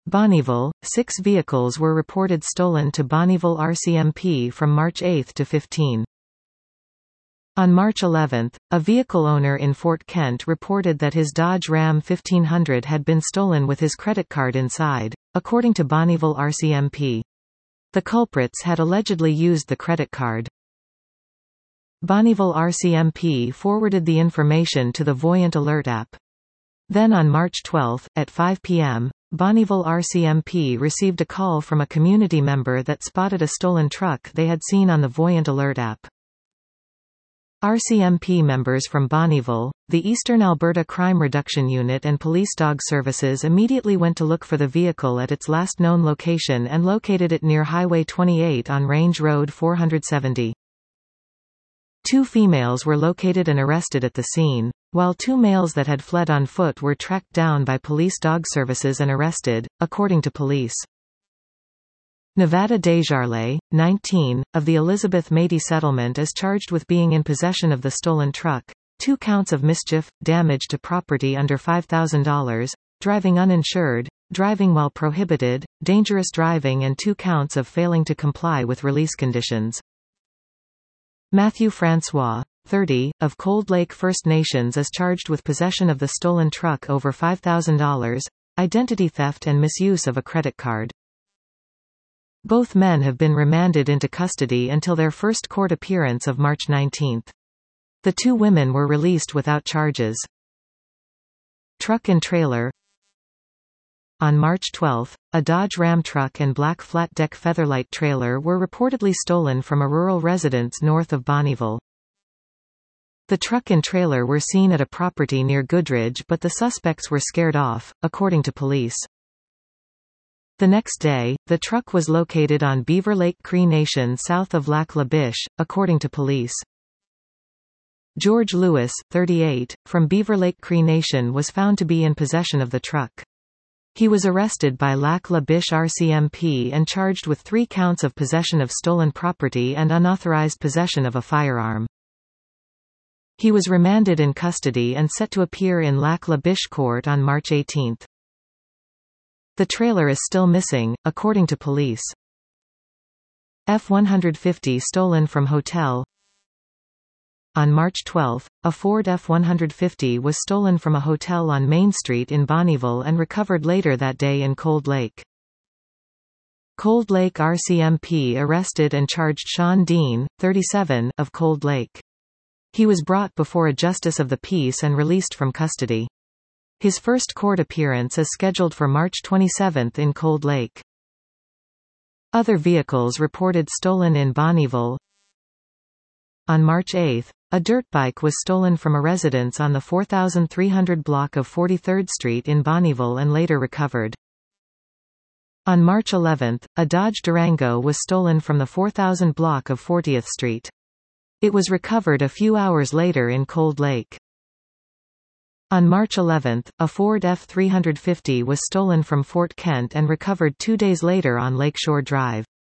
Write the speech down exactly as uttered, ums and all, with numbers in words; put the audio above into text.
Bonnyville, six vehicles were reported stolen to Bonnyville R C M P from March eighth to fifteenth. On March eleventh, a vehicle owner in Fort Kent reported that his Dodge Ram fifteen hundred had been stolen with his credit card inside, according to Bonnyville R C M P. The culprits had allegedly used the credit card. Bonnyville R C M P forwarded the information to the Voyant Alert app. Then on March twelfth, at five p m, Bonnyville R C M P received a call from a community member that spotted a stolen truck they had seen on the Voyant Alert app. R C M P members from Bonnyville, the Eastern Alberta Crime Reduction Unit and Police Dog Services immediately went to look for the vehicle at its last known location and located it near Highway twenty-eight on Range Road four seventy. Two females were located and arrested at the scene, while two males that had fled on foot were tracked down by Police Dog Services and arrested, according to police. Nevada Desjardins, nineteen, of the Elizabeth Mady settlement is charged with being in possession of the stolen truck, two counts of mischief, damage to property under five thousand dollars, driving uninsured, driving while prohibited, dangerous driving and two counts of failing to comply with release conditions. Matthew Francois, thirty, of Cold Lake First Nations is charged with possession of the stolen truck over five thousand dollars, identity theft and misuse of a credit card. Both men have been remanded into custody until their first court appearance of March nineteenth. The two women were released without charges. Truck and trailer. On March twelfth, a Dodge Ram truck and black flat-deck Featherlight trailer were reportedly stolen from a rural residence north of Bonnyville. The truck and trailer were seen at a property near Goodridge, but the suspects were scared off, according to police. The next day, the truck was located on Beaver Lake Cree Nation south of Lac La Biche, according to police. George Lewis, thirty-eight, from Beaver Lake Cree Nation was found to be in possession of the truck. He was arrested by Lac La Biche R C M P and charged with three counts of possession of stolen property and unauthorized possession of a firearm. He was remanded in custody and set to appear in Lac La Biche Court on March eighteenth. The trailer is still missing, according to police. F one fifty stolen from hotel. On March twelfth, a Ford F one fifty was stolen from a hotel on Main Street in Bonnyville and recovered later that day in Cold Lake. Cold Lake R C M P arrested and charged Sean Dean, thirty-seven, of Cold Lake. He was brought before a justice of the peace and released from custody. His first court appearance is scheduled for March twenty-seventh in Cold Lake. Other vehicles reported stolen in Bonnyville. On March eighth, a dirt bike was stolen from a residence on the four thousand three hundred block of forty-third Street in Bonnyville and later recovered. On March eleventh, a Dodge Durango was stolen from the four thousand block of fortieth Street. It was recovered a few hours later in Cold Lake. On March eleventh, a Ford F three fifty was stolen from Fort Kent and recovered two days later on Lakeshore Drive.